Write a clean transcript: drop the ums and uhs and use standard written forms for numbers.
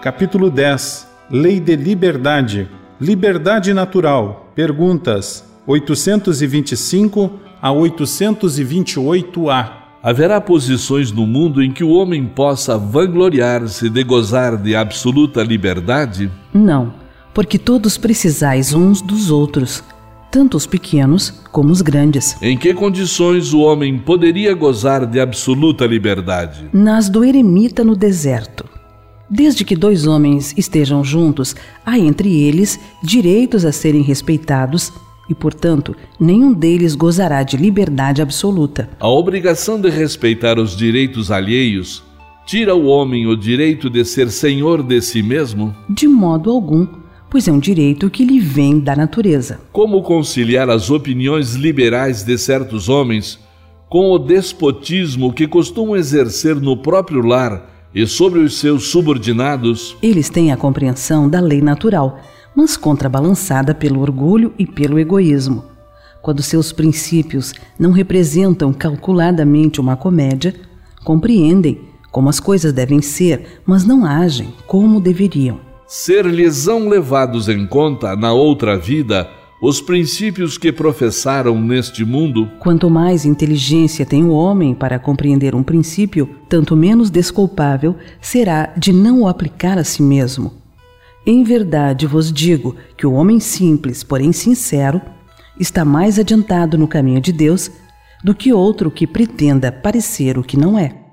Capítulo 10. Lei de liberdade. Liberdade natural. Perguntas 825 a 828A. Haverá posições no mundo em que o homem possa vangloriar-se de gozar de absoluta liberdade? Não, porque todos precisais uns dos outros, tanto os pequenos como os grandes. Em que condições o homem poderia gozar de absoluta liberdade? Nas do eremita no deserto. Desde que dois homens estejam juntos, há entre eles direitos a serem respeitados e, portanto, nenhum deles gozará de liberdade absoluta. A obrigação de respeitar os direitos alheios tira ao homem o direito de ser senhor de si mesmo? De modo algum, pois é um direito que lhe vem da natureza. Como conciliar as opiniões liberais de certos homens com o despotismo que costumam exercer no próprio lar e sobre os seus subordinados? Eles têm a compreensão da lei natural, mas contrabalançada pelo orgulho e pelo egoísmo. Quando seus princípios não representam calculadamente uma comédia, compreendem como as coisas devem ser, mas não agem como deveriam. Ser-lhes-ão levados em conta na outra vida os princípios que professaram neste mundo? Quanto mais inteligência tem o homem para compreender um princípio, tanto menos desculpável será de não o aplicar a si mesmo. Em verdade vos digo que o homem simples, porém sincero, está mais adiantado no caminho de Deus do que outro que pretenda parecer o que não é.